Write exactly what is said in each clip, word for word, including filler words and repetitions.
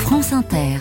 France Inter.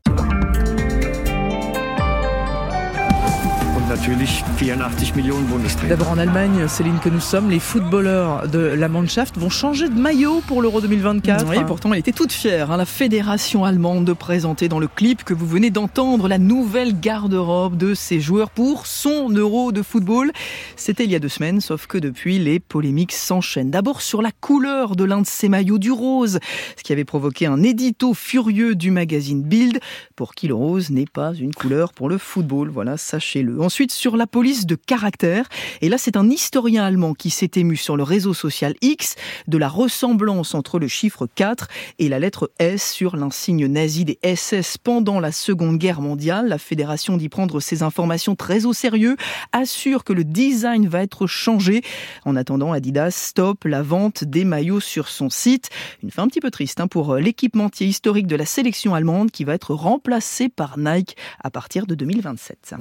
D'abord en Allemagne, Céline, que nous sommes, les footballeurs de la Mannschaft vont changer de maillot pour l'Euro deux mille vingt-quatre. Oui, pourtant elle était toute fière, hein, la fédération allemande, de présenter dans le clip que vous venez d'entendre la nouvelle garde-robe de ses joueurs pour son Euro de football. C'était il y a deux semaines, sauf que depuis, les polémiques s'enchaînent. D'abord sur la couleur de l'un de ces maillots, du rose, ce qui avait provoqué un édito furieux du magazine Bild, pour qui le rose n'est pas une couleur pour le football, voilà, sachez-le. Ensuite, sur la police de caractère. Et là, c'est un historien allemand qui s'est ému sur le réseau social X de la ressemblance entre le chiffre quatre et la lettre S sur l'insigne nazi des S S pendant la Seconde Guerre mondiale. La fédération dit prendre ces informations très au sérieux, assure que le design va être changé. En attendant, Adidas stoppe la vente des maillots sur son site. Une fin un petit peu triste hein, pour l'équipementier historique de la sélection allemande qui va être remplacé par Nike à partir de deux mille vingt-sept.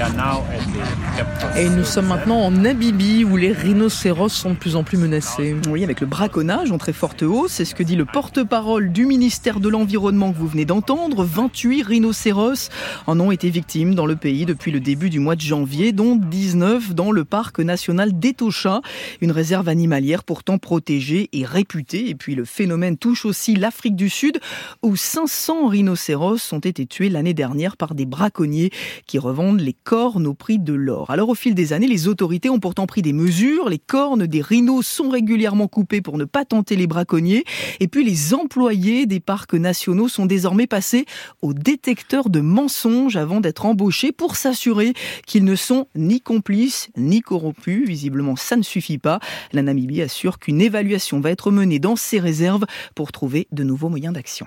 Et nous sommes maintenant en Namibie où les rhinocéros sont de plus en plus menacés. Oui, avec le braconnage en très forte hausse, c'est ce que dit le porte-parole du ministère de l'Environnement que vous venez d'entendre. vingt-huit rhinocéros en ont été victimes dans le pays depuis le début du mois de janvier, dont dix-neuf dans le parc national d'Etosha, une réserve animalière pourtant protégée et réputée. Et puis le phénomène touche aussi l'Afrique du Sud où cinq cents rhinocéros ont été tués l'année dernière par des braconniers qui revendent les cornes au prix de l'or. Alors au fil des années, les autorités ont pourtant pris des mesures. Les cornes des rhinos sont régulièrement coupées pour ne pas tenter les braconniers. Et puis les employés des parcs nationaux sont désormais passés au détecteur de mensonges avant d'être embauchés pour s'assurer qu'ils ne sont ni complices ni corrompus. Visiblement, ça ne suffit pas. La Namibie assure qu'une évaluation va être menée dans ses réserves pour trouver de nouveaux moyens d'action.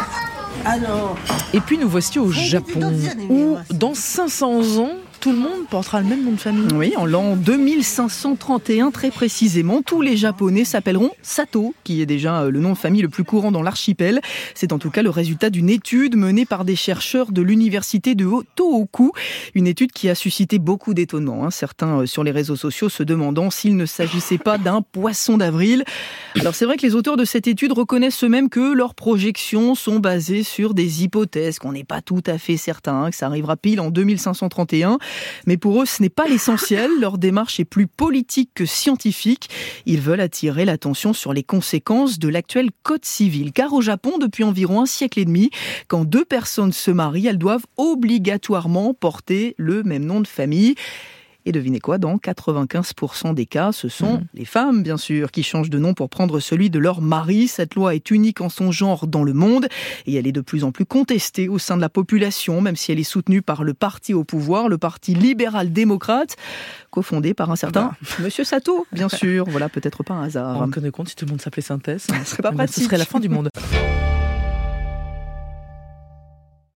Alors, et puis nous voici au Japon, où dans cinq cents ans, tout le monde portera le même nom de famille. Oui, en l'an deux mille cinq cent trente et un, très précisément, tous les Japonais s'appelleront Sato, qui est déjà le nom de famille le plus courant dans l'archipel. C'est en tout cas le résultat d'une étude menée par des chercheurs de l'université de Tohoku. Une étude qui a suscité beaucoup d'étonnement. Hein. Certains sur les réseaux sociaux se demandant s'il ne s'agissait pas d'un poisson d'avril. Alors c'est vrai que les auteurs de cette étude reconnaissent eux-mêmes que leurs projections sont basées sur des hypothèses, qu'on n'est pas tout à fait certain, hein, que ça arrivera pile en deux mille cinq cent trente et un. Mais pour eux, ce n'est pas l'essentiel. Leur démarche est plus politique que scientifique. Ils veulent attirer l'attention sur les conséquences de l'actuel code civil. Car au Japon, depuis environ un siècle et demi, quand deux personnes se marient, elles doivent obligatoirement porter le même nom de famille. Et devinez quoi, dans quatre-vingt-quinze pour cent des cas, ce sont mmh. les femmes, bien sûr, qui changent de nom pour prendre celui de leur mari. Cette loi est unique en son genre dans le monde et elle est de plus en plus contestée au sein de la population, même si elle est soutenue par le parti au pouvoir, le parti libéral-démocrate, cofondé par un certain bah. Monsieur Sato, bien sûr. Voilà, peut-être pas un hasard. On connaît compte si tout le monde s'appelait Synthèse. Ce serait pas pratique. Ce serait la fin du monde.